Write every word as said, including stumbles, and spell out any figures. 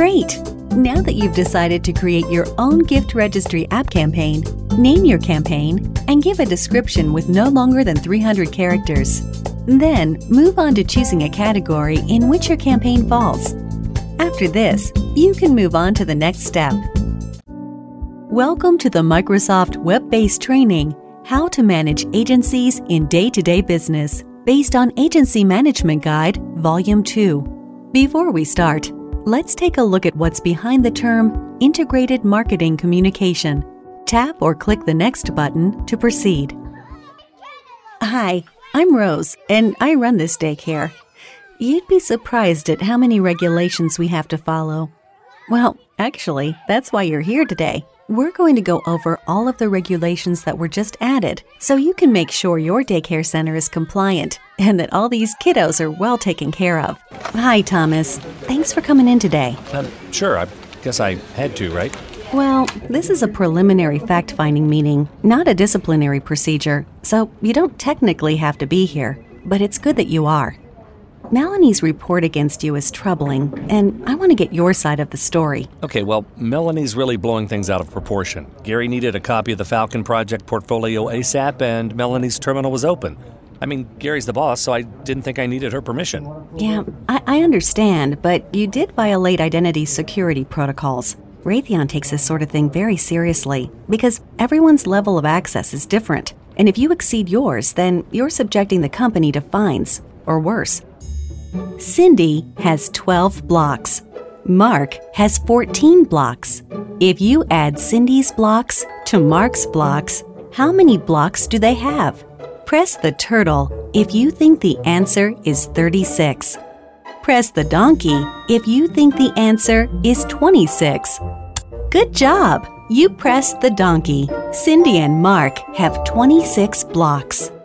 Great! Now that you've decided to create your own gift registry app campaign, name your campaign and give a description with no longer than three hundred characters. Then, move on to choosing a category in which your campaign falls. After this, you can move on to the next step. Welcome to the Microsoft Web-Based Training, How to Manage Agencies in Day-to-Day Business, based on Agency Management Guide, Volume two. Before we start, let's take a look at what's behind the term Integrated Marketing Communication. Tap or click the Next button to proceed. Hi, I'm Rose, and I run this daycare. You'd be surprised at how many regulations we have to follow. Well, actually, that's why you're here today. We're going to go over all of the regulations that were just added, so you can make sure your daycare center is compliant and that all these kiddos are well taken care of. Hi, Thomas. Thanks for coming in today. Um, sure, I guess I had to, right? Well, this is a preliminary fact-finding meeting, not a disciplinary procedure, so you don't technically have to be here, but it's good that you are. Melanie's report against you is troubling, and I want to get your side of the story. Okay, well, Melanie's really blowing things out of proportion. Gary needed a copy of the Falcon Project portfolio ASAP, and Melanie's terminal was open. I mean, Gary's the boss, so I didn't think I needed her permission. Yeah, I, I understand, but you did violate identity security protocols. Raytheon takes this sort of thing very seriously, because everyone's level of access is different, and if you exceed yours, then you're subjecting the company to fines, or worse. Cindy has twelve blocks. Mark has fourteen blocks. If you add Cindy's blocks to Mark's blocks, how many blocks do they have? Press the turtle if you think the answer is thirty-six. Press the donkey if you think the answer is twenty-six. Good job! You pressed the donkey. Cindy and Mark have twenty-six blocks.